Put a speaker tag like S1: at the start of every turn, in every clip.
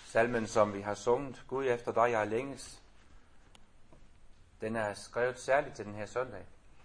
S1: Salmen, som vi har sunget, Gud efter dig jeg længes, den er skrevet særligt til den her søndag.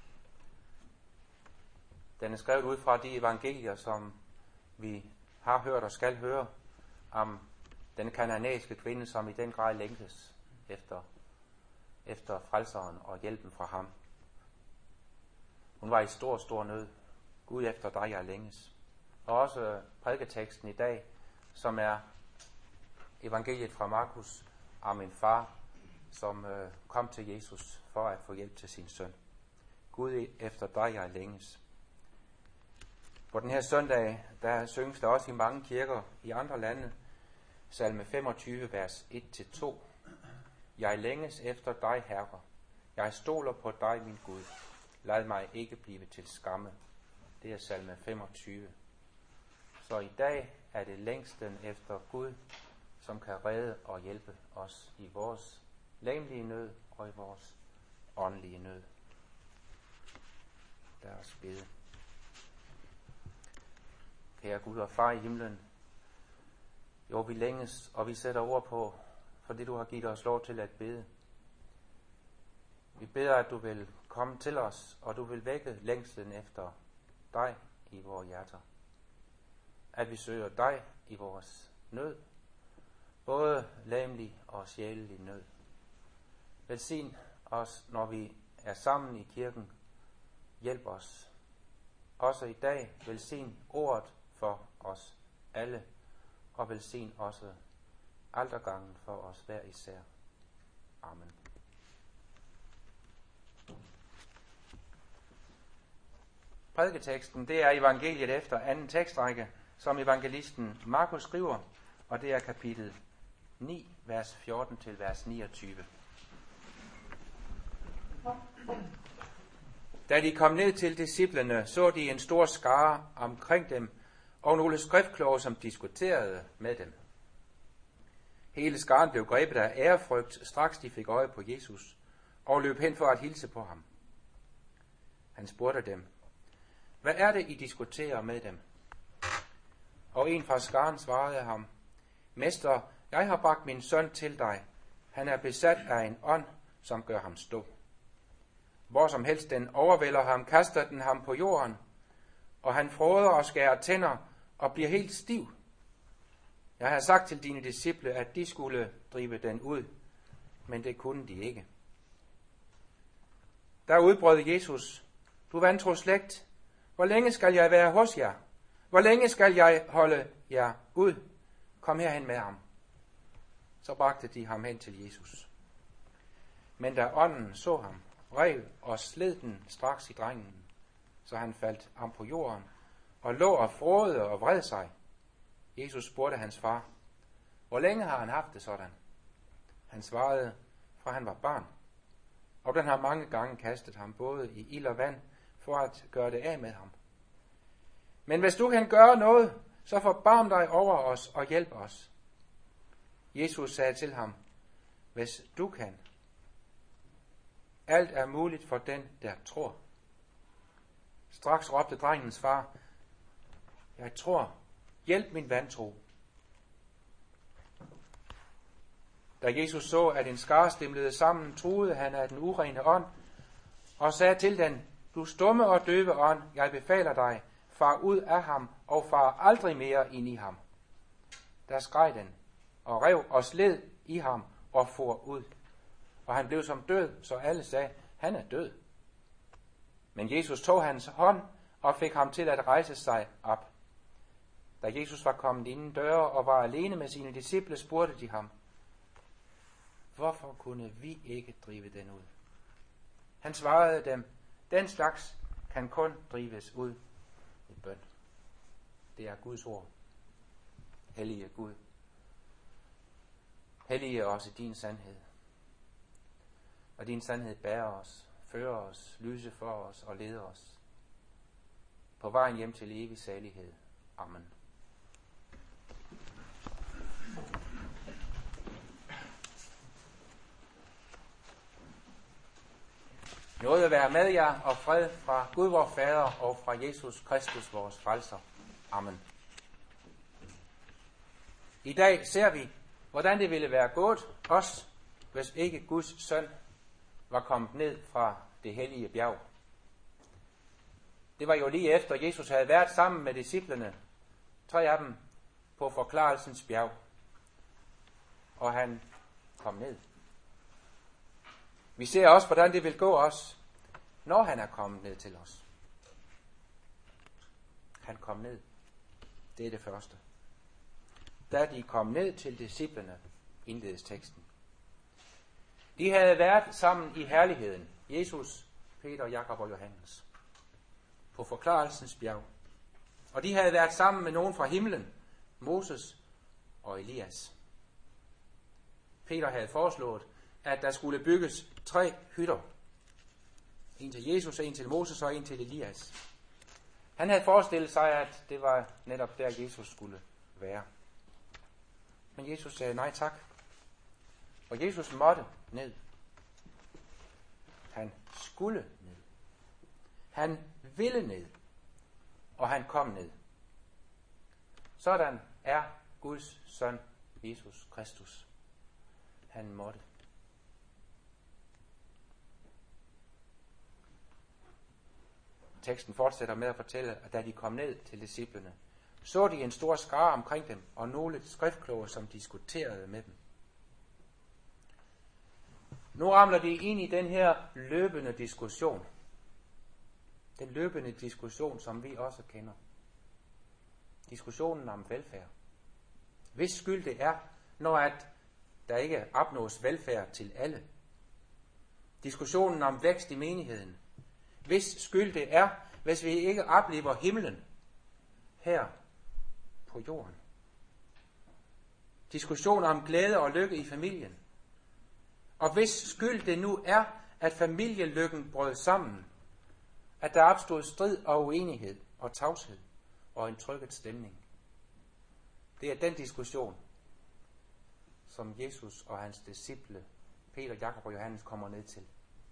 S1: Den er skrevet ud fra de evangelier, som vi har hørt og skal høre om den kananæiske kvinde, som i den grad længtes efter frelseren og hjælpen fra ham. Hun var i stor nød. Gud efter dig jeg længes. Og også prædiketeksten i dag, som er evangeliet fra Markus om en far, som kom til Jesus for at få hjælp til sin søn. Gud efter dig jeg længes. På den her søndag, der synges der også i mange kirker i andre lande, salme 25, vers 1-2. Jeg længes efter dig, Herre. Jeg stoler på dig, min Gud. Lad mig ikke blive til skamme. Det er salme 25. Så i dag er det længsten efter Gud, som kan redde og hjælpe os i vores legemlige nød og i vores åndelige nød. Lad os bede. Kære Gud og Far i himlen, jo, vi længes, og vi sætter ord på, for det du har givet os lov til at bede. Vi beder, at du vil komme til os, og du vil vække længslen efter dig i vores hjerter. At vi søger dig i vores nød, både legemlig og sjælelig nød. Velsign os, når vi er sammen i kirken. Hjælp os. Også i dag velsign ordet for os alle, og velsign også altergangen for os hver især. Amen. Prædiketeksten, det er evangeliet efter anden tekstrække, som evangelisten Markus skriver, og det er kapitel 9, vers 14 til vers 29. Da de kom ned til disciplene, så de en stor skare omkring dem, og nogle skriftkloge, som diskuterede med dem. Hele skaren blev grebet af ærefrygt, straks de fik øje på Jesus, og løb hen for at hilse på ham. Han spurgte dem, hvad er det, I diskuterer med dem? Og en fra skaren svarede ham, Mester, jeg har bragt min søn til dig. Han er besat af en ånd, som gør ham stum. Hvor som helst den overvælder ham, kaster den ham på jorden, og han fråder og skærer tænder og bliver helt stiv. Jeg har sagt til dine disciple, at de skulle drive den ud, men det kunne de ikke. Der udbrød Jesus, du vantro slægt, hvor længe skal jeg være hos jer? Hvor længe skal jeg holde jer ud? Kom herhen med ham. Så bragte de ham hen til Jesus. Men da ånden så ham, rev og sled den straks i drengen, så han faldt ham på jorden og lå og frådede og vred sig. Jesus spurgte hans far, hvor længe har han haft det sådan? Han svarede, fra han var barn, og den har mange gange kastet ham både i ild og vand, for at gøre det af med ham. Men hvis du kan gøre noget, så forbarm dig over os og hjælp os. Jesus sagde til ham, hvis du kan. Alt er muligt for den, der tror. Straks råbte drengens far, jeg tror, hjælp min vantro. Da Jesus så, at en skare stimlede sammen, truede han af den urene ånd, og sagde til den, du stumme og døve ånd, jeg befaler dig, far ud af ham, og far aldrig mere ind i ham. Der skreg den, og rev og sled i ham, og for ud. Og han blev som død, så alle sagde, han er død. Men Jesus tog hans hånd, og fik ham til at rejse sig op. Da Jesus var kommet inden døre, og var alene med sine disciple, spurgte de ham, hvorfor kunne vi ikke drive den ud? Han svarede dem, den slags kan kun drives ud i bøn. Det er Guds ord. Hellige Gud. Hellige os i din sandhed. Og din sandhed bærer os, fører os, lyse for os og leder os på vejen hjem til evig salighed. Amen. Nåde være med jer og fred fra Gud vor Fader og fra Jesus Kristus vores frelser. Amen. I dag ser vi, hvordan det ville være gået os, hvis ikke Guds søn var kommet ned fra det hellige bjerg. Det var jo lige efter, Jesus havde været sammen med disciplene, 3 af dem, på forklarelsens bjerg. Og han kom ned. Vi ser også, hvordan det vil gå os, når han er kommet ned til os. Han kom ned. Det er det første. Da de kom ned til disciplene, indledes teksten. De havde været sammen i herligheden. Jesus, Peter, Jakob og Johannes. På forklarelsens bjerg. Og de havde været sammen med nogen fra himlen. Moses og Elias. Peter havde foreslået, at der skulle bygges 3 hytter. En til Jesus, en til Moses og en til Elias. Han havde forestillet sig, at det var netop der, Jesus skulle være. Men Jesus sagde nej tak. Og Jesus måtte ned. Han skulle ned. Han ville ned. Og han kom ned. Sådan er Guds søn, Jesus Kristus. Han måtte. Teksten fortsætter med at fortælle, at da de kom ned til disciplene, så de en stor skare omkring dem, og nogle skriftkloge, som diskuterede med dem. Nu ramler de ind i den her løbende diskussion. Den løbende diskussion, som vi også kender. Diskussionen om velfærd. Hvis skyld det er, når at der ikke opnås velfærd til alle. Diskussionen om vækst i menigheden. Hvis skyld det er, hvis vi ikke oplever himlen her på jorden. Diskussioner om glæde og lykke i familien. Og hvis skyld det nu er, at familielykken brød sammen, at der opstod strid og uenighed og tavshed og en trykket stemning. Det er den diskussion, som Jesus og hans disciple, Peter, Jakob og Johannes, kommer ned til.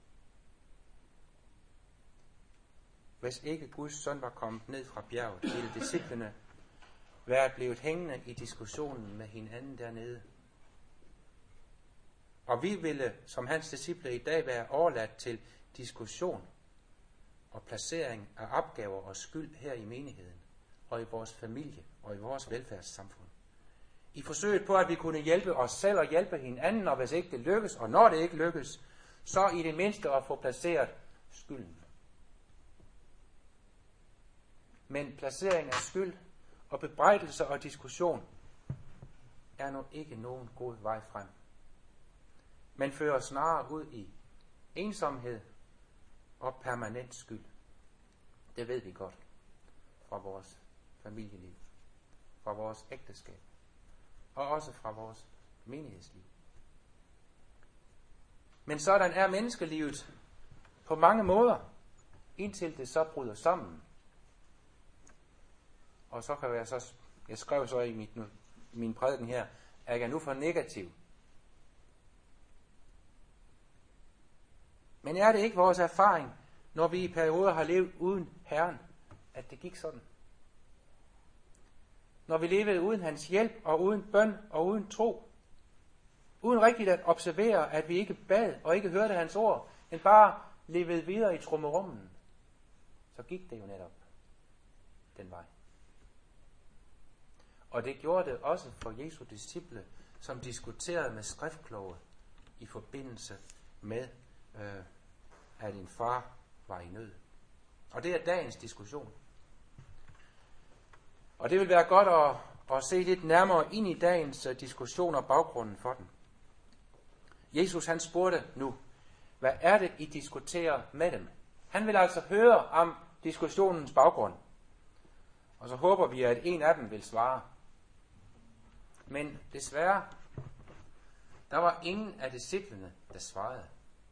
S1: Hvis ikke Guds søn var kommet ned fra bjerget, ville disciplene være blevet hængende i diskussionen med hinanden dernede. Og vi ville, som hans disciple, i dag være overladt til diskussion og placering af opgaver og skyld her i menigheden, og i vores familie og i vores velfærdssamfund. I forsøget på, at vi kunne hjælpe os selv og hjælpe hinanden, og hvis ikke det lykkes, og når det ikke lykkes, så i det mindste at få placeret skylden. Men placering af skyld og bebrejdelse og diskussion er nu ikke nogen god vej frem. Men fører snarere ud i ensomhed og permanent skyld. Det ved vi godt fra vores familieliv, fra vores ægteskab og også fra vores menighedsliv. Men sådan er menneskelivet på mange måder, indtil det så bryder sammen. Og så kan jeg skrev så i min prædiken her, at jeg nu for negativ. Men er det ikke vores erfaring, når vi i perioder har levet uden Herren, at det gik sådan? Når vi levede uden hans hjælp, og uden bøn, og uden tro. Uden rigtigt at observere, at vi ikke bad, og ikke hørte hans ord, men bare levede videre i trummerummen. Så gik det jo netop den vej. Og det gjorde det også for Jesu disciple, som diskuterede med skriftkloge i forbindelse med, at en far var i nød. Og det er dagens diskussion. Og det vil være godt at se lidt nærmere ind i dagens diskussion og baggrunden for den. Jesus han spurgte nu, hvad er det, I diskuterer med dem? Han vil altså høre om diskussionens baggrund. Og så håber vi, at en af dem vil svare. Men desværre, der var ingen af disciplene, der svarede.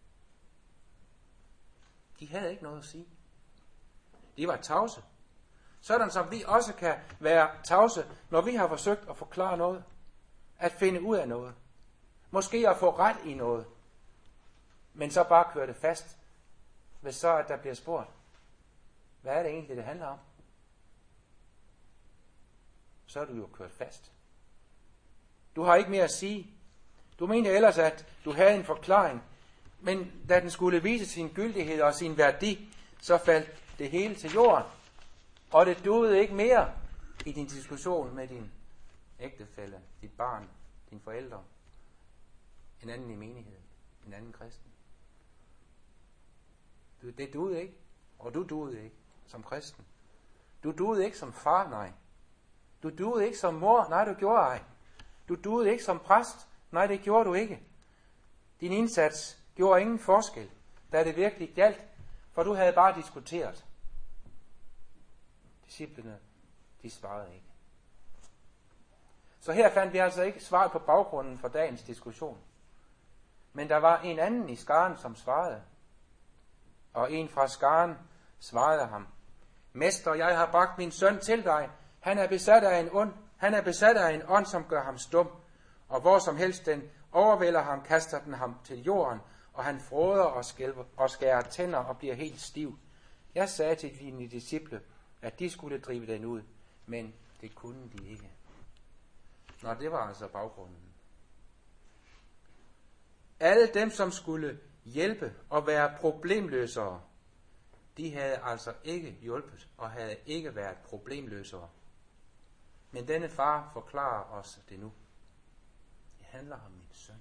S1: De havde ikke noget at sige. De var tavse. Sådan som vi også kan være tavse, når vi har forsøgt at forklare noget. At finde ud af noget. Måske at få ret i noget. Men så bare køre det fast. Hvis så at der bliver spurgt. Hvad er det egentlig, det handler om? Så er du jo kørt fast. Du har ikke mere at sige. Du mente ellers, at du havde en forklaring, men da den skulle vise sin gyldighed og sin værdi, så faldt det hele til jorden. Og det duede ikke mere i din diskussion med din ægtefælle, dit barn, dine forældre, en anden i menigheden, en anden kristen. Det duede ikke, og du duede ikke som kristen. Du duede ikke som far, nej. Du duede ikke som mor, nej, du gjorde ej. Du duede ikke som præst, nej, det gjorde du ikke. Din indsats gjorde ingen forskel, da det virkelig galt, for du havde bare diskuteret. Disciplene, de svarede ikke. Så her fandt vi altså ikke svaret på baggrunden for dagens diskussion. Men der var en anden i skaren, som svarede. Og en fra skaren svarede ham: Mester, jeg har bragt min søn til dig. Han er besat af en ånd, som gør ham stum. Og hvor som helst den overvælder ham, kaster den ham til jorden, og han fråder og skærer tænder og bliver helt stiv. Jeg sagde til dine disciple, at de skulle drive den ud, men det kunne de ikke. Nå, det var altså baggrunden. Alle dem, som skulle hjælpe og være problemløsere, de havde altså ikke hjulpet og havde ikke været problemløsere. Men denne far forklarer os det nu. Det handler om min søn.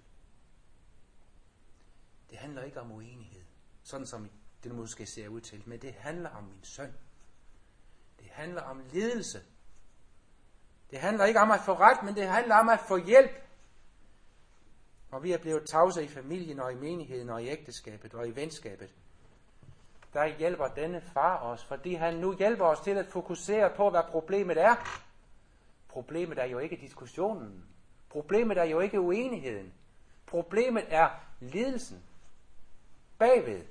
S1: Det handler ikke om uenighed, sådan som det måske ser ud til, men det handler om min søn. Det handler om lidelse. Det handler ikke om at få ret, men det handler om at få hjælp. Når vi er blevet tavse i familien og i menigheden og i ægteskabet og i venskabet, der hjælper denne far os, fordi han nu hjælper os til at fokusere på, hvad problemet er. Problemet er jo ikke diskussionen. Problemet er jo ikke uenigheden. Problemet er lidelsen bagved.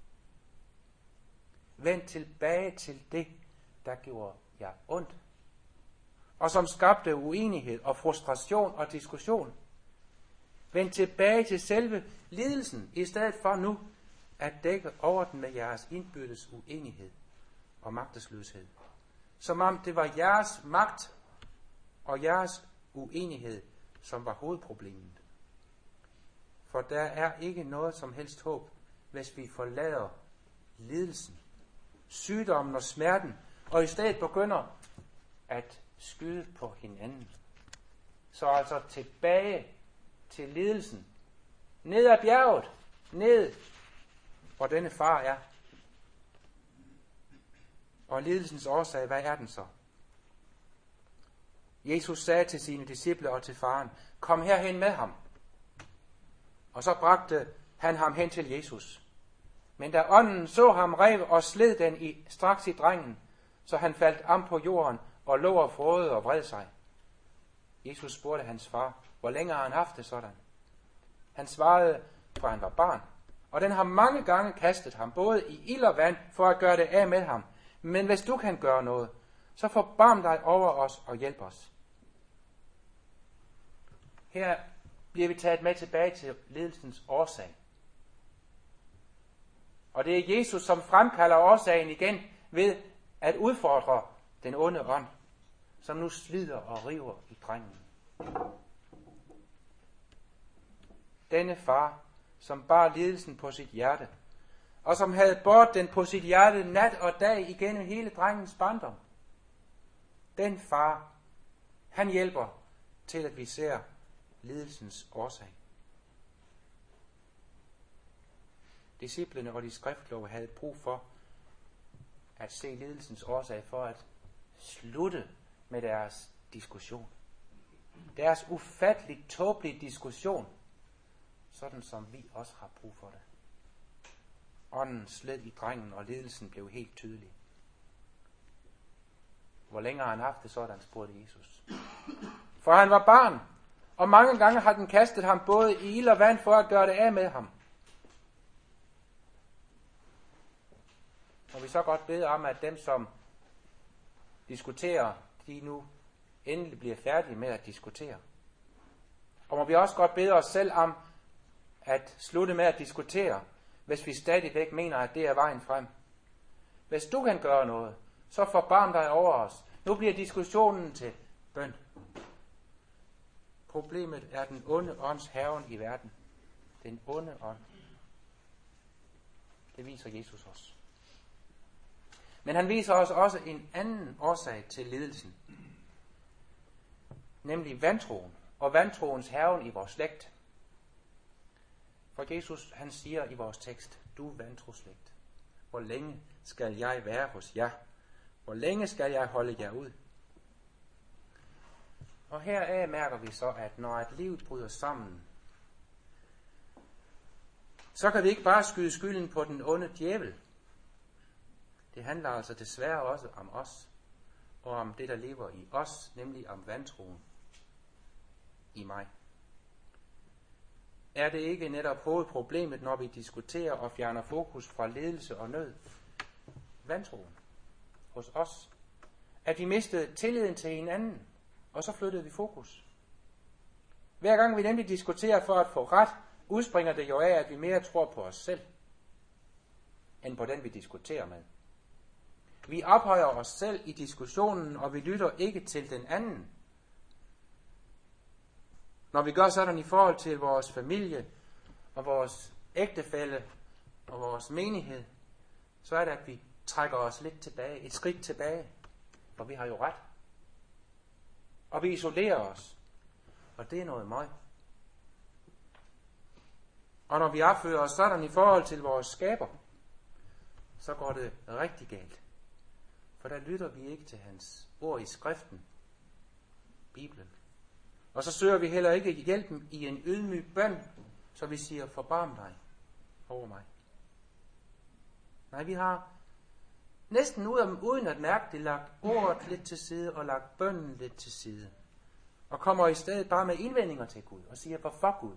S1: Vend tilbage til det, der gjorde jer ondt, og som skabte uenighed og frustration og diskussion. Vend tilbage til selve lidelsen, i stedet for nu at dække over den med jeres indbyrdes uenighed og magtesløshed. Som om det var jeres magt og jeres uenighed, som var hovedproblemet. For der er ikke noget som helst håb, hvis vi forlader lidelsen, sygdommen og smerten, og i stedet begynder at skyde på hinanden. Så altså tilbage til lidelsen. Ned ad bjerget. Ned, hvor denne far er. Og lidelsens årsag, hvad er den så? Jesus sagde til sine disciple og til faren: Kom herhen med ham. Og så bragte han ham hen til Jesus. Men da ånden så ham, rev og sled den straks i drengen, så han faldt om på jorden og lå og frådede og vred sig. Jesus spurgte hans far: Hvor længe har han haft det sådan? Han svarede: For han var barn, og den har mange gange kastet ham, både i ild og vand, for at gøre det af med ham. Men hvis du kan gøre noget, så forbarm dig over os og hjælp os. Her bliver vi taget med tilbage til lidelsens årsag. Og det er Jesus, som fremkalder årsagen igen ved at udfordre den onde ånd, som nu slider og river i drengen. Denne far, som bar lidelsen på sit hjerte, og som havde båret den på sit hjerte nat og dag igennem hele drengens barndom. Den far, han hjælper til, at vi ser lidelsens årsag. Disciplene og de skriftkloge havde brug for at se lidelsens årsag for at slutte med deres diskussion. Deres ufatteligt tåbelige diskussion, sådan som vi også har brug for det. Ånden sled i drengen, og lidelsen blev helt tydelig. Hvor længe har han haft det sådan, spurgte Jesus. For han var barn, og mange gange har den kastet ham både i ild og vand for at gøre det af med ham. Og vi så godt bede om, at dem, som diskuterer, de nu endelig bliver færdige med at diskutere. Og må vi også godt bede os selv om at slutte med at diskutere, hvis vi stadigvæk mener, at det er vejen frem. Hvis du kan gøre noget, så forbarm dig over os. Nu bliver diskussionen til bøn. problemet er den onde ånds hærgen i verden. Den onde ånd. Det viser Jesus os. Men han viser os også en anden årsag til lidelsen. Nemlig vantroen. Og vantroens hærgen i vores slægt. For Jesus, han siger i vores tekst, du vantro slægt, hvor længe skal jeg være hos jer? Hvor længe skal jeg holde jer ud? Og heraf mærker vi så, at når et liv bryder sammen, så kan vi ikke bare skyde skylden på den onde djævel. Det handler altså desværre også om os, og om det, der lever i os, nemlig om vantroen i mig. Er det ikke netop hovedproblemet, når vi diskuterer og fjerner fokus fra ledelse og nød? Vantroen hos os. At vi mistede tilliden til hinanden, og så flyttede vi fokus. Hver gang vi nemlig diskuterer for at få ret, udspringer det jo af, at vi mere tror på os selv, end på den, vi diskuterer med. Vi ophøjer os selv i diskussionen, og vi lytter ikke til den anden. Når vi gør sådan i forhold til vores familie, og vores ægtefælle, og vores menighed, så er det, at vi trækker os lidt tilbage, et skridt tilbage, for vi har jo ret. Og vi isolerer os, og det er noget møg. Og når vi opfører os sådan i forhold til vores skaber, så går det rigtig galt. For der lytter vi ikke til hans ord i skriften, Bibelen. Og så søger vi heller ikke hjælpen i en ydmyg bøn, så vi siger, forbarm dig over mig. Nej, vi har næsten uden at mærke det, lagt ordet lidt til side og lagt bønnen lidt til side. Og kommer i stedet bare med indvendinger til Gud og siger, hvorfor Gud?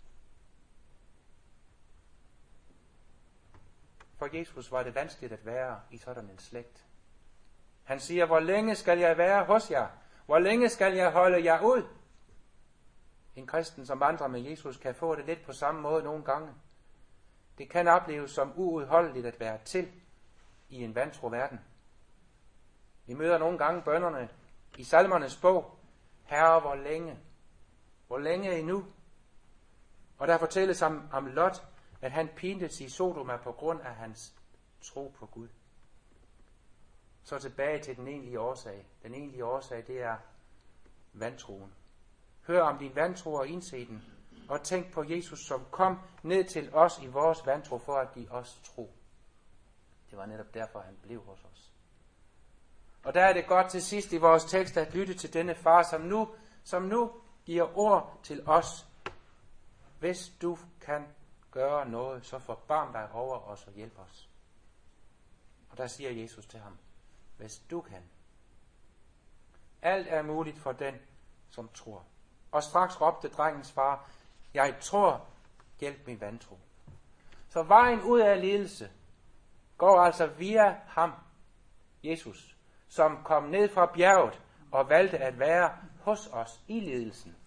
S1: For Jesus var det vanskeligt at være i sådan en slægt. Han siger, hvor længe skal jeg være hos jer? Hvor længe skal jeg holde jer ud? En kristen, som vandrer med Jesus, kan få det lidt på samme måde nogle gange. Det kan opleves som uudholdeligt at være til i en vantro verden. Vi møder nogle gange bønnerne i salmernes bog. Herre, hvor længe? Hvor længe endnu? Og der fortælles om Lot, at han pintes i Sodoma på grund af hans tro på Gud. Så tilbage til den egentlige årsag. Den egentlige årsag, det er vantroen. Hør om din vantro og indse den, og tænk på Jesus, som kom ned til os i vores vantro for at give os tro. Det var netop derfor, han blev hos os. Og der er det godt til sidst i vores tekst at lytte til denne far, som nu giver ord til os. Hvis du kan gøre noget, så forbarm dig over os og hjælp os. Og der siger Jesus til ham, hvis du kan. Alt er muligt for den, som tror. Og straks råbte drengens far, jeg tror, hjælp min vantro. Så vejen ud af lidelse går altså via ham, Jesus, som kom ned fra bjerget og valgte at være hos os i lidelsen.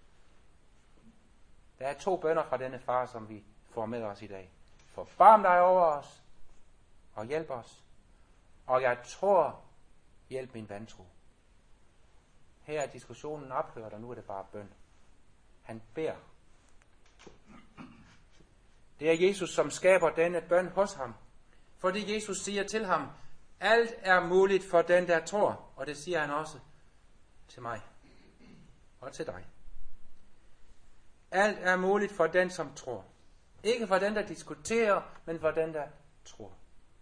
S1: Der er 2 bønner fra denne far, som vi får med os i dag. Forbarm dig over os og hjælp os. Og jeg tror, hjælp min vantro. Her er diskussionen ophørt, og nu er det bare bøn. Han beder. Det er Jesus, som skaber denne bøn hos ham. Fordi Jesus siger til ham, alt er muligt for den, der tror. Og det siger han også til mig og til dig. Alt er muligt for den, som tror. Ikke for den, der diskuterer, men for den, der tror.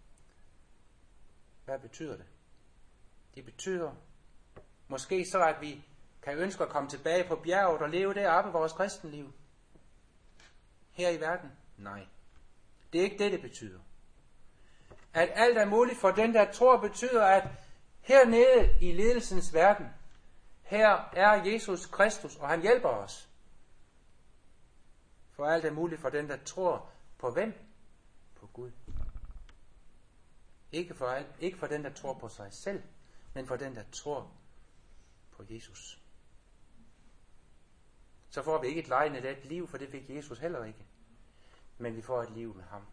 S1: Hvad betyder det? Det betyder måske så, at vi kan ønske at komme tilbage på bjerget og leve deroppe vores kristenliv. Her i verden? Nej. Det er ikke det, det betyder. At alt er muligt for den, der tror, betyder, at hernede i lidelsens verden, her er Jesus Kristus, og han hjælper os. For alt er muligt for den, der tror på hvem? På Gud. Ikke for den, der tror på sig selv, men for den, der tror på Jesus. Så får vi ikke et lejende let liv, for det fik Jesus heller ikke. Men vi får et liv med ham.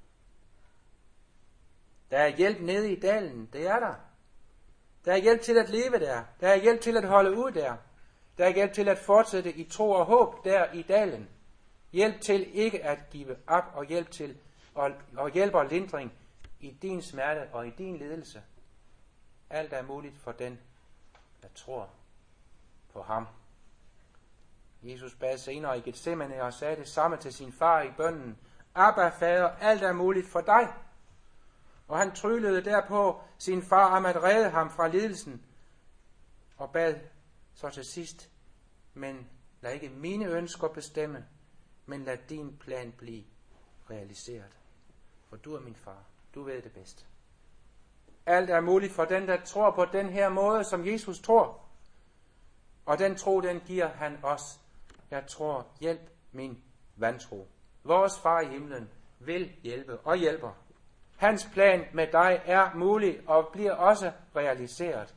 S1: Der er hjælp nede i dalen, det er der. Der er hjælp til at leve der. Der er hjælp til at holde ud der. Der er hjælp til at fortsætte i tro og håb der i dalen. Hjælp til ikke at give op, og hjælp og lindring i din smerte og i din lidelse. Alt er muligt for den, der tror på ham. Jesus bad senere i Getsemane og sagde det samme til sin far i bønnen. Abba, fader, alt er muligt for dig. Og han tryllede derpå sin far om at redde ham fra lidelsen, og bad så til sidst, men lad ikke mine ønsker bestemme, men lad din plan blive realiseret. For du er min far, du ved det bedst. Alt er muligt for den, der tror på den her måde, som Jesus tror. Og den tro, den giver han os. Jeg tror, hjælp min vantro. Vores far i himlen vil hjælpe og hjælper. Hans plan med dig er mulig og bliver også realiseret.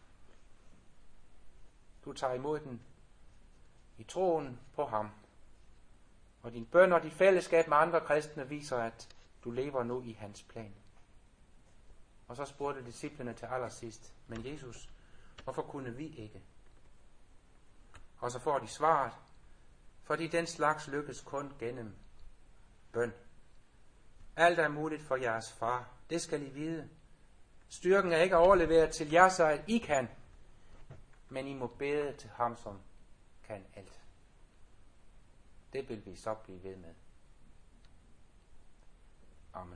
S1: Du tager imod den i troen på ham. Og din bøn og dit fællesskab med andre kristne viser, at du lever nu i hans plan. Og så spurgte disciplene til allersidst, men Jesus, hvorfor kunne vi ikke? Og så får de svaret, fordi den slags lykkes kun gennem bøn. Alt er muligt for jeres far, det skal I vide. Styrken er ikke overleveret til jer, så at I kan, men I må bede til ham, som kan alt. Det vil vi så blive ved med. Amen.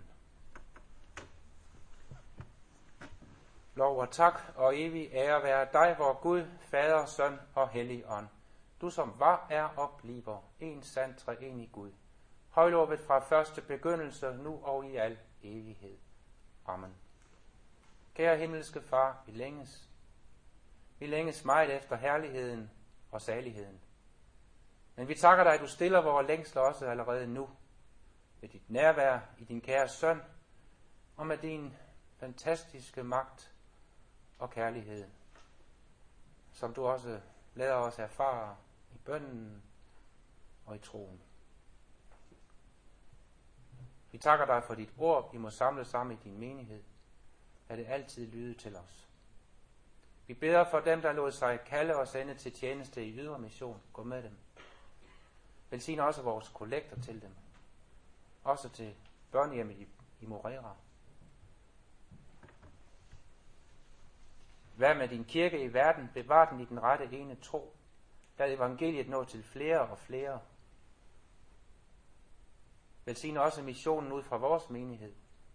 S1: Lov og tak og evig ære være dig, vor Gud, Fader, Søn og Hellig Ånd. Du som var, er og bliver en sand treenig Gud. Højlovet fra første begyndelse, nu og i al evighed. Amen. Kære himmelske Far, vi længes meget efter herligheden og saligheden. Men vi takker dig, at du stiller vores længsler også allerede nu, ved dit nærvær i din kære søn, og med din fantastiske magt og kærlighed, som du også lader os erfare i bønnen og i troen. Vi takker dig for dit ord, vi må samle sammen i din menighed. Lad det altid lyde til os. Vi beder for dem, der lod sig kalde og sende til tjeneste i ydre mission. Gå med dem. Velsign også vores kollekter til dem. Også til børnehjemmet i Morera. Vær med din kirke i verden, bevar den i den rette ene tro. Lad evangeliet nå til flere og flere. Velsign også missionen ud fra vores menighed.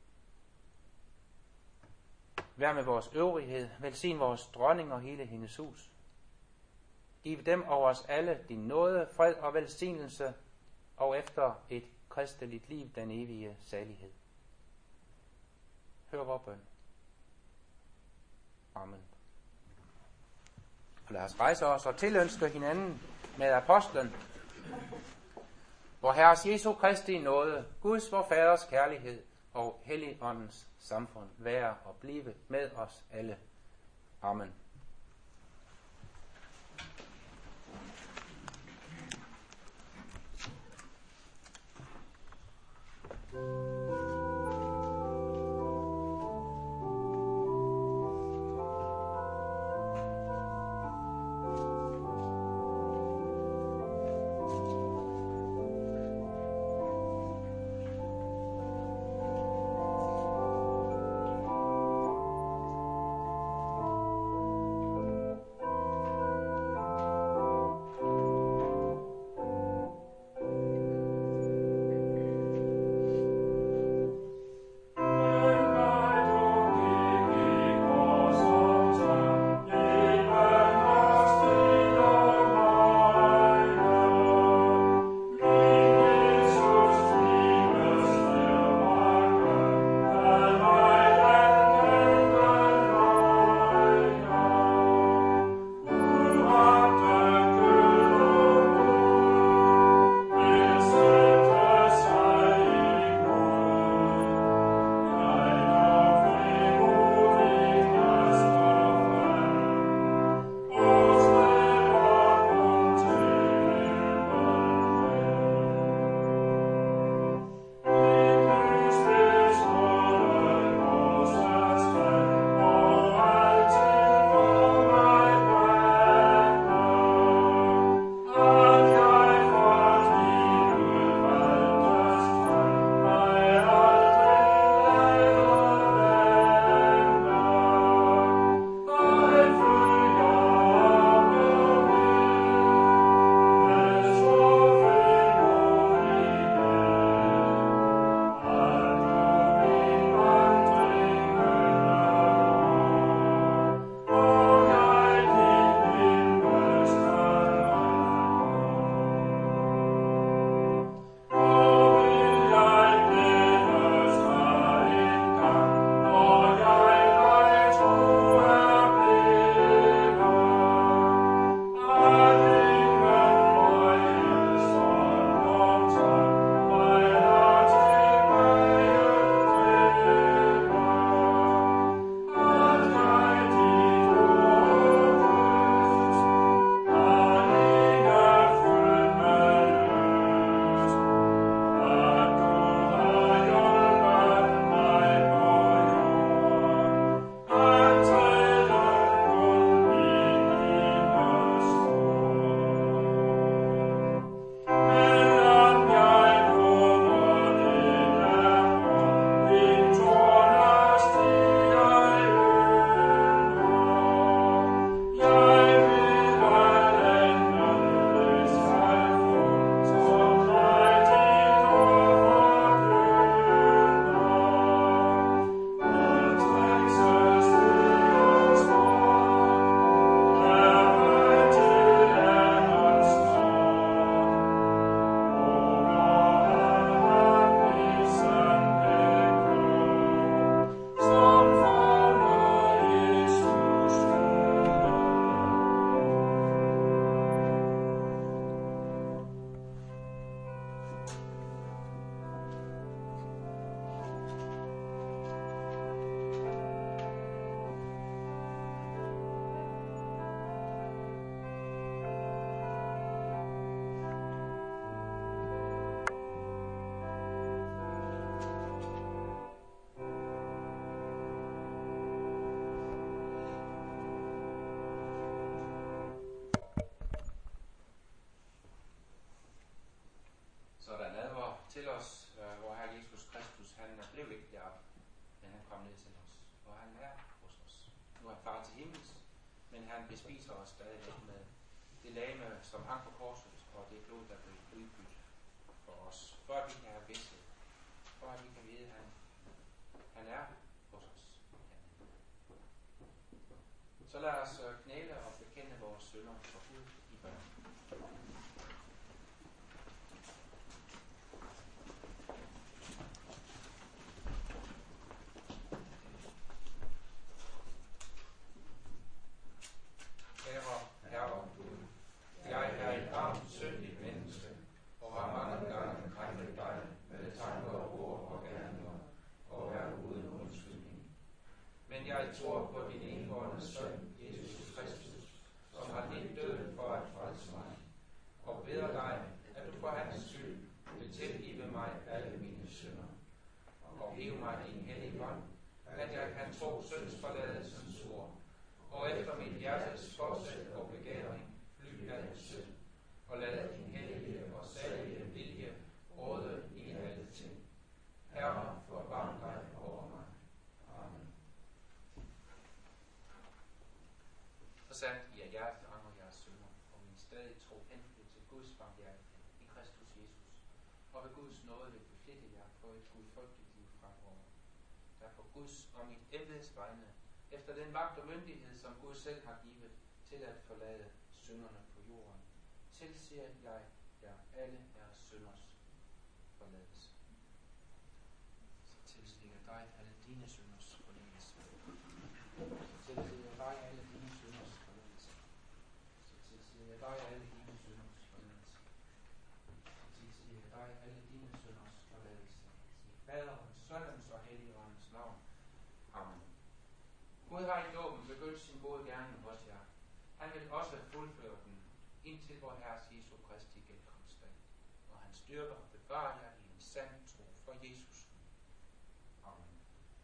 S1: Vær med vores øvrighed. Velsign vores dronning og hele hendes hus. Giv dem over os alle din nåde, fred og velsignelse, og efter et kristeligt liv den evige salighed. Hør vor bøn. Amen. Og lad os rejse os og tilønske hinanden med apostlen. Vor Herres Jesu Kristi nåde, Guds vor Faders kærlighed og Helligåndens samfund være og blive med os alle. Amen. til os, hvor Herre Jesus Kristus, han blev ikke deroppe, men han kom ned til os, og han er hos os. Nu er han far til himmels, men han bespiser os stadigvæk med det lame, som hang på korset, og det blod, der blev udbyttet for os, for at vi kan have vidsthed, for at vi kan vide, at han er hos os. Så lad os knæle og bekende vores synder for Gud i bøn. Herre Gud, jeg er et armt, syndigt menneske, og har mange gange krænket dig med tanker, ord og gerninger, og er uden undskyldning. Men jeg tror på din enbårne søn, Jesus Kristus, som har lidt døden for at frelse mig, og beder dig, at du for hans skyld vil tilgive mig alle mine synder, og give mig din hellige ånd, at jeg kan tro syndsforladelsens ord, og efter mit hjertes forsæt og begæring fly af synd, og lade din hellige og salige vilje råde i alle ting. Herre, forbarm dig over mig. Amen. Så sandt I af hjertet angrer jeres synder, og min stadig tro henflyt til Guds barmhjertighed i Kristus Jesus, og ved Guds nåde vil beflitte jer på et gudfrygtigt liv fremover. Derfor Guds og mit embedes vegne, efter den magt og myndighed, som Gud selv har givet til at forlade synderne på jorden, tilsiger jeg jer alle jeres synders forladelse. Så tilsiger jeg dig alle dine synders forladelse. Så tilsiger jeg dig alle dine synders forladelse. Så tilsiger jeg dig alle dine synders forladelse. Så tilsiger jeg dig alle dine synders forladelse. I Faderens, Søndens og Helligåndens navn. Amen. Gud har i dåben begyndt sin gode gerning hos jer. Han vil også fuldføre den, indtil vor Herres Jesu Kristi genkomstdag, og han styrker og bevarer jer i en sand tro for Jesus. Amen.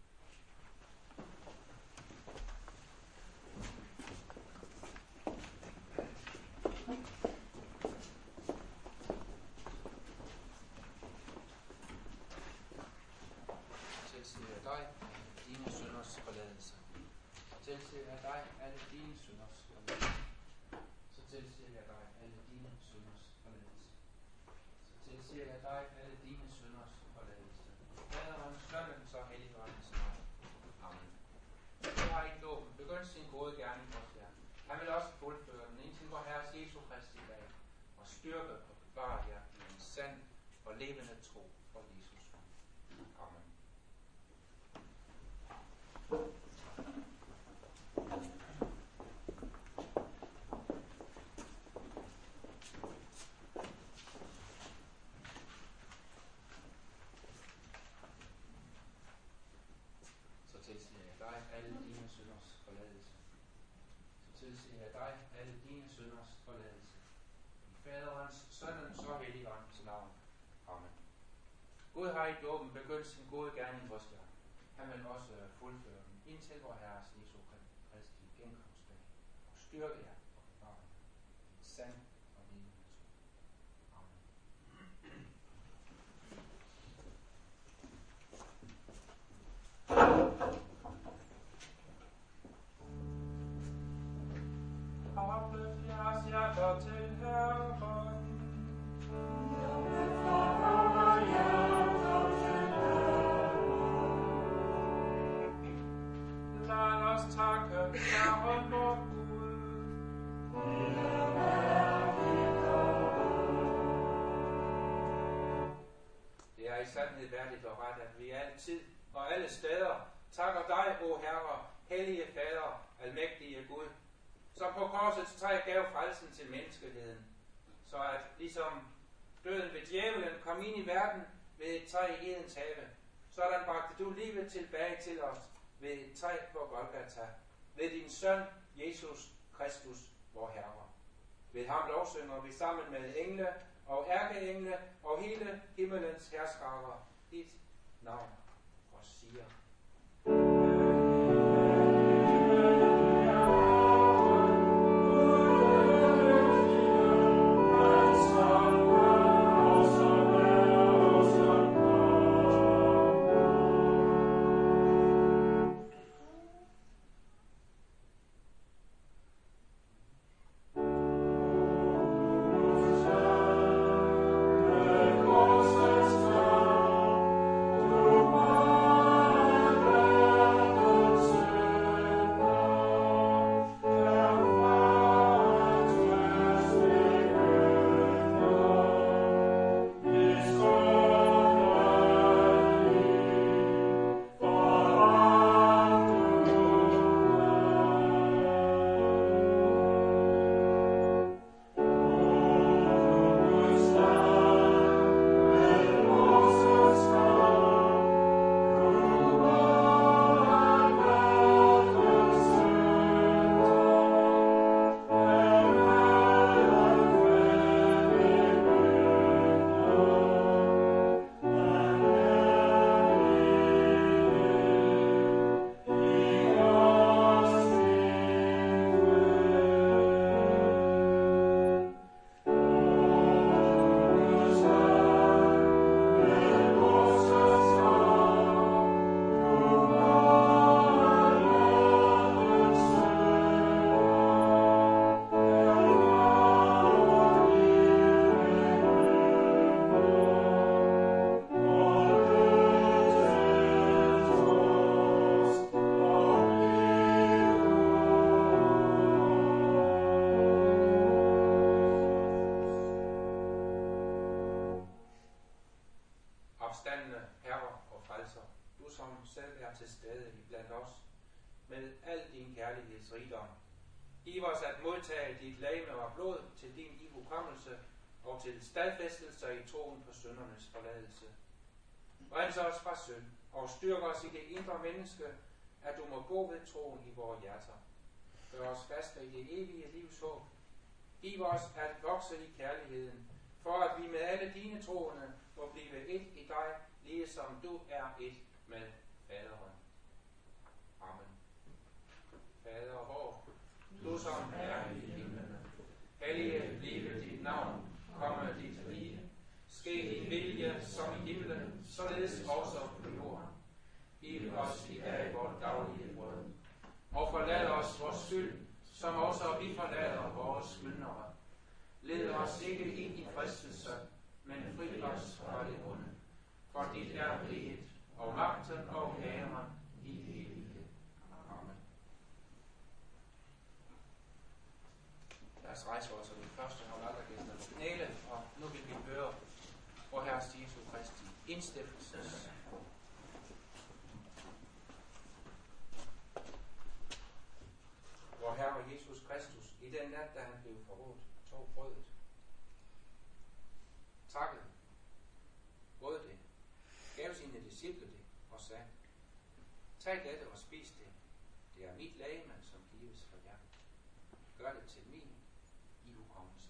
S1: Tilsiger jeg dig dine synders forladelse. Tilsiger jeg dig alle dine synders forladelse. Så tilsiger jeg dig alle dine synders forladelse. Så tilsiger jeg dig alle dine synders forladelse. Faderens, Søndens og Helligåndens navn. Amen. Gud har i dåben begyndt sin gode gerning hos jer. Han vil også fuldføre den indtil vor Herres Jesu Kristi dag, og styrke og bevare jer i en sand og levende tro for Jesus. Amen. Så tilsiger jeg dig alle dine synders forladelse. Så tilsiger jeg dig alle dine synders forladelse. I Faderens, Søndens og Helligåndens navn. Amen. Gud har i dåben begyndt sin gode gerning hos jer. Han vil også fuldføre den indtil vor Herres Jesu Kristi genkomstdag, og styrke jer og bevare jer i en sand og levende tro. Amen. Opløft jeres hjerter til Herren. Lad os takke Herren vor Gud. Det er i sandhed værdigt og ret, at vi altid og alle steder takker dig, o Herre, hellige Fader, almægtige Gud, som på korsets træ gav frelsen til menneskeheden, så at ligesom døden ved djævelen kom ind i verden ved et træ i Edens have, sådan bragte du livet tilbage til os ved et træ på Golgata, ved din søn, Jesus Kristus, vor Herre. Ved ham lovsynger vi sammen med engle og ærkeengle og hele himmelens herskarer dit navn og siger:
S2: Amen.
S1: opstandne Herre og Frelser, du som selv er til stede blandt os, med al din kærlighedsrigdom. Giv os at modtage dit legeme og blod til din ihukommelse og til stadfæstelse i troen på syndernes forladelse. Rens os fra synd og styrk os i det indre menneske, at du må gå ved troen i vores hjerter. Gør os faste i det evige livs håb. Giv os at vokse i kærligheden, for at vi med alle dine troende må blive et i dig, ligesom du er et med faderen. Amen. Fader vor, du som er i himlen, hellige blive dit navn, komme dit rige. Ske din vilje som i himlen, således også på jorden. Giv os i dag vores daglige brød, og forlad os vores skyld, som også vi forlader vores skyldnere. Led os ikke ind i fristelse, men fri os fra det onde. For dit er riget, og magten og æren i evighed. Amen. Lad os rejse os, og vi første har altergæster på knæle, og nu vil vi høre vor Herres Jesu Kristi indstiftelses. Vor Herre Jesus Kristus, i den nat, da han blev forrådt, tog brødet, takkede, brød det, gav sine disciple det og sagde, tag dette og spis det. Det er mit legeme, som gives for jer. Gør det til min ihukommelse.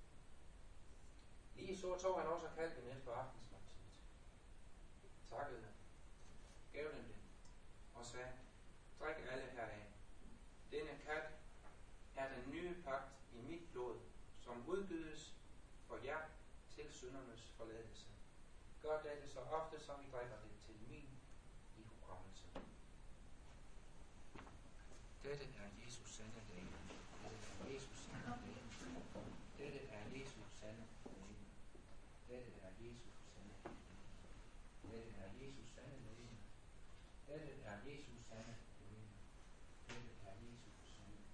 S1: Lige så tog han også kalken efter aftensmåltidet. Takkede, gav dem det og sagde, drik alle heraf. Denne kalk er den nye pagt i mit blod, som udgydes for jer til syndernes forladelse. Gør dette så ofte, som I drikker det til min ihukommelse. Dette er Jesus sande legeme. Dette er Jesus sande legeme. Dette er Jesus sande legeme. Dette er Jesus sande legeme. Dette er Jesus sande legeme. Dette er Jesus sande legeme. Dette er Jesus sande legeme.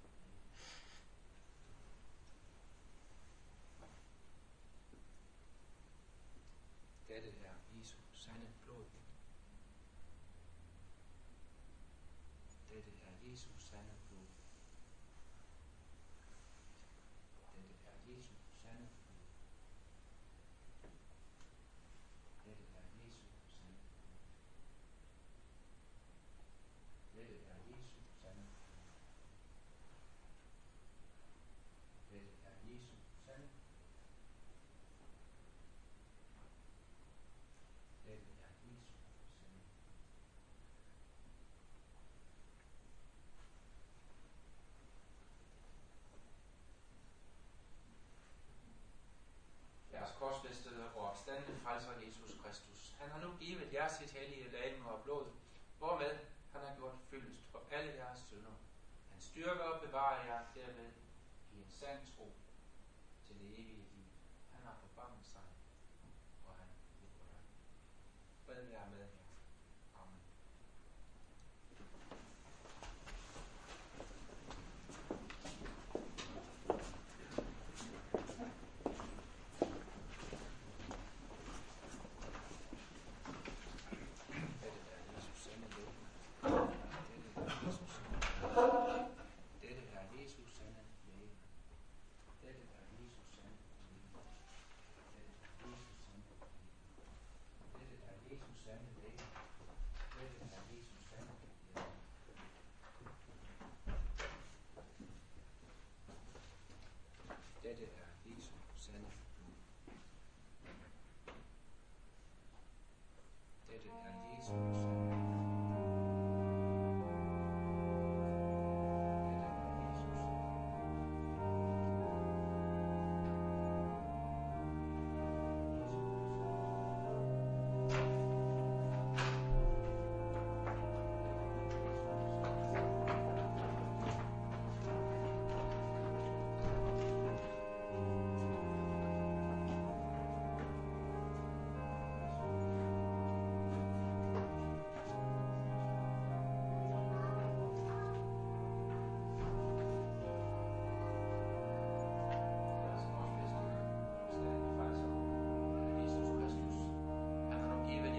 S1: Dette er Jesu sande blod. Dette er Jesu sande blod. Dette er Jesu sande blod. Dette er Jesu sande blod. Dette er Jesu sande blod. Dette er Jesu sande blod. Dette er Jesu sande. Jeres korsfæstede og opstandne frelser Jesus Kristus. Han har nu givet jer sit hellige legeme og blod, hvormed han har gjort fyldest for alle jeres synder. Han styrker og bevarer jer derved i en sand tro til det evige liv. Han har forbandet sig, og han vil på dig. Fred være med jer. Amen. Dette er Jesus sande legeme. Dette er Jesus sande legeme. Dette er Jesus sande legeme. Dette er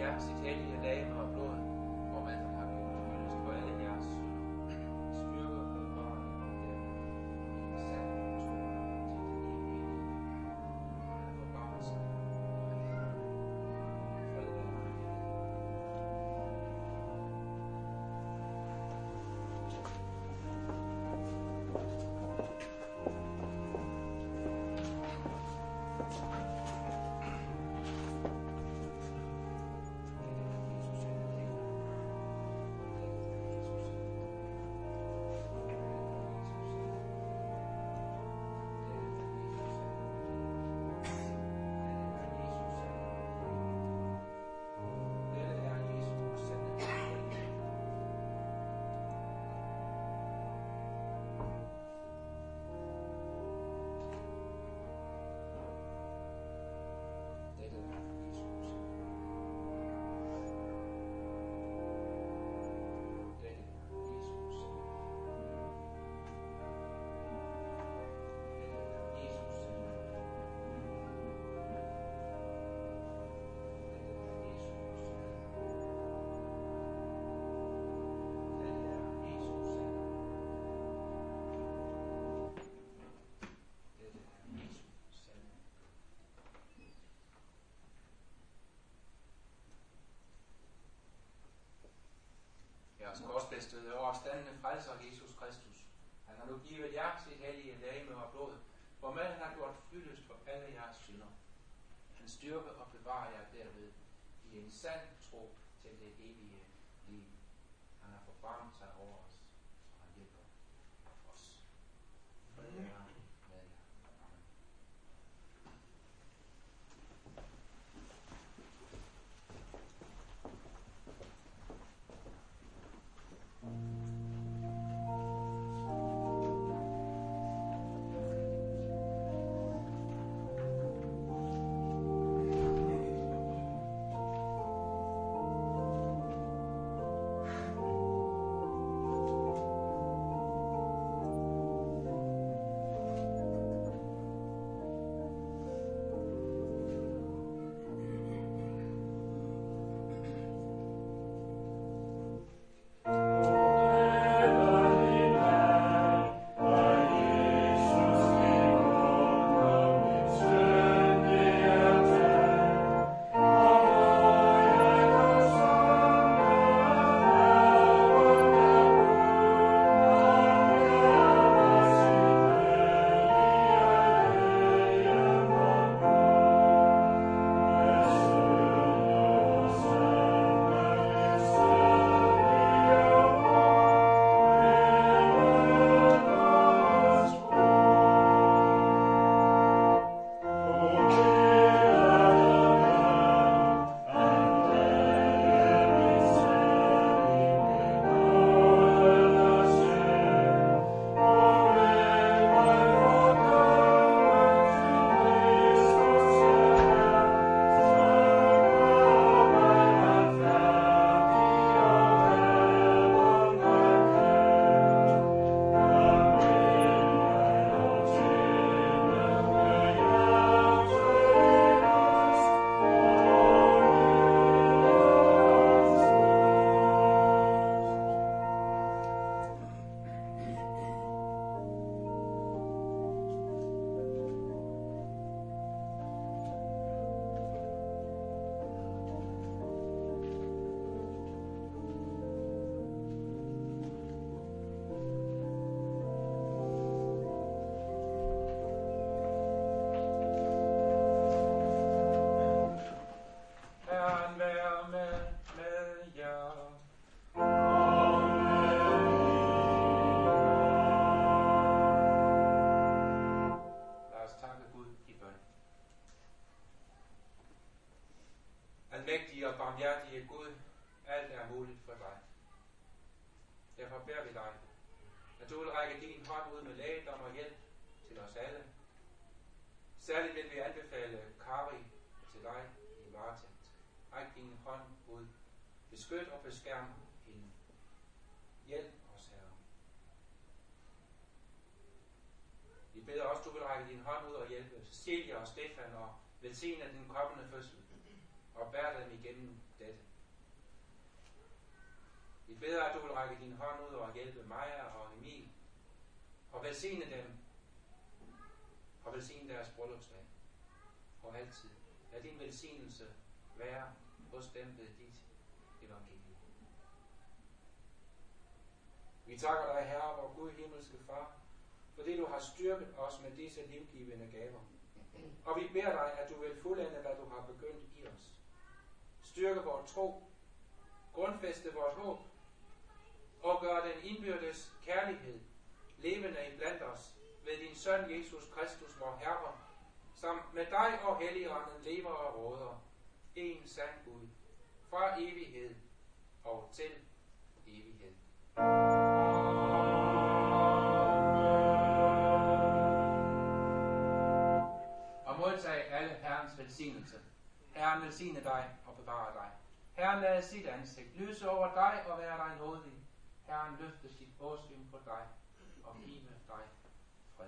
S1: jer sit hellige legeme og blod, hvor man har gjort fyldest på alle jeres synder, styrke og bevare jer i sand tro til det evige liv. Og han forbarmer sig og fred være med jer. Jeres korsfæstede og opstandende frelser Jesus Kristus. Han har nu givet jer sit hellige legeme og blod, hvormed han har gjort fyldest for alle jeres synder. Han styrke og bevarer jer derved i en sand tro til det evige liv. Han har forbarmet sig over os, så han hjælper os. Fred være med jer. Amen. Almægtige og barmhjertige Gud, alt er muligt for dig. Derfor beder vi dig, at du vil række din hånd ud med lægedom og hjælp til os alle. Særligt vil vi anbefale Kari til dig i varetægt. Ræk din hånd ud. Beskyt og beskærm hende. Hjælp os, Herre. Vi beder også, du vil række din hånd ud og hjælpe Cecilia og Stefan og velsigne den kommende fødsel. Og bær dem igennem dette. Vi beder, at du vil række din hånd ud og hjælpe Maja og Emil, og velsigne dem, og velsigne deres bryllupsdag, og altid. Lad din velsignelse være hos dem ved dit evangelium. Vi takker dig, Herre, vor Gud, himmelske Far, fordi du har styrket os med disse livgivende gaver. Og vi beder dig, at du vil fuldende, hvad du har begyndt i os. Styrke vores tro, grundfæste vores håb, og gøre den indbyrdes kærlighed levende iblandt os ved din søn Jesus Kristus, vor Herre, som med dig og Helligånden lever og råder, en sand Gud, fra evighed og til evighed. Og modtag alle Herrens velsignelse. Herren velsigne dig og bevare dig. Herren lade sit ansigt lyse over dig og være dig nådig. Herren løfte sit åsyn på dig og give dig fred.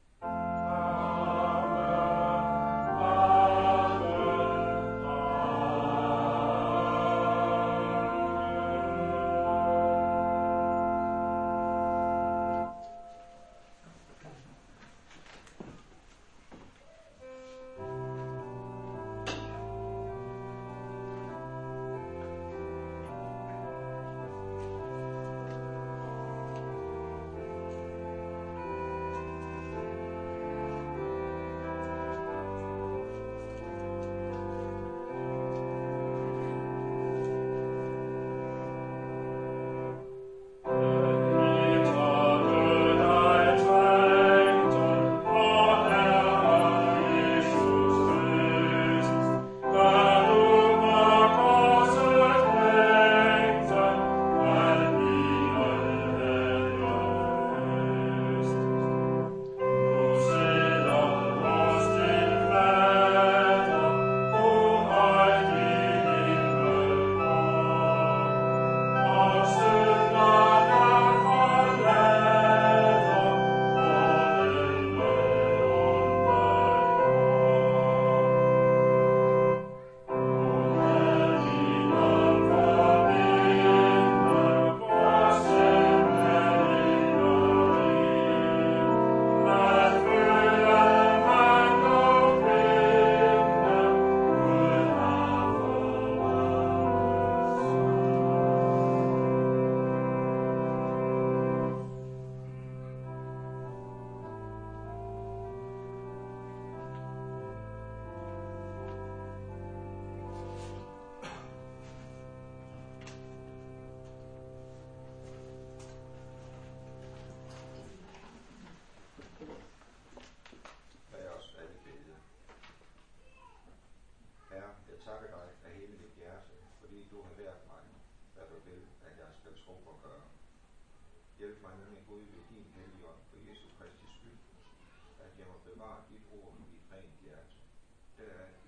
S2: Hjælp mig nu, min Gud, ved din Helligånd, for Jesu Kristi skyld, at jeg må bevare dit ord med mit rent hjerte. Deraf